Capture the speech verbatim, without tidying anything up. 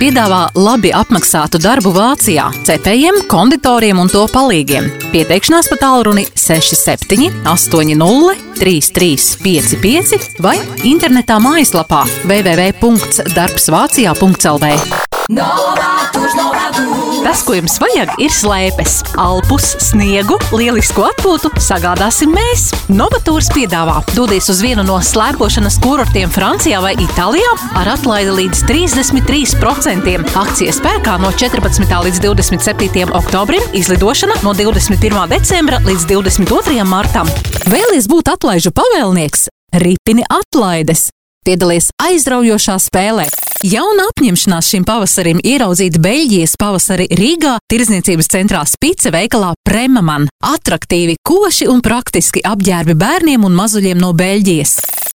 piedāvā labi apmaksātu darbu Vācijā, cepējiem, konditoriem un to palīgiem. Pieteikšanās pa tālruni seši septiņi astoņi nulle trīs trīs pieci pieci vai internetā mājaslapā w w w punkts darbs vācijā punkts l v. Tas, ko jums vajag, ir slēpes, alpus, sniegu, lielisku atpūtu sagādāsim mēs. Novatūras piedāvā dodies uz vienu no slēpošanas kurortiem Francijā vai Itālijā ar atlaidi līdz trīsdesmit trīs procenti. Akcija spēkā no četrpadsmitā līdz divdesmit septītajam oktobrim, izlidošana no divdesmit pirmā decembra līdz divdesmit otrajam martam. Vēlies būt atlaižu pavēlnieks? Ripini atlaides! Piedalies aizraujošā spēlē. Jauna apņemšanās šim pavasarim ieraudzīt Beļģijas pavasari Rīgā, tirdzniecības centrā Spice veikalā Premaman. Atraktīvi, koši un praktiski apģērbi bērniem un mazuļiem no Beļģijas.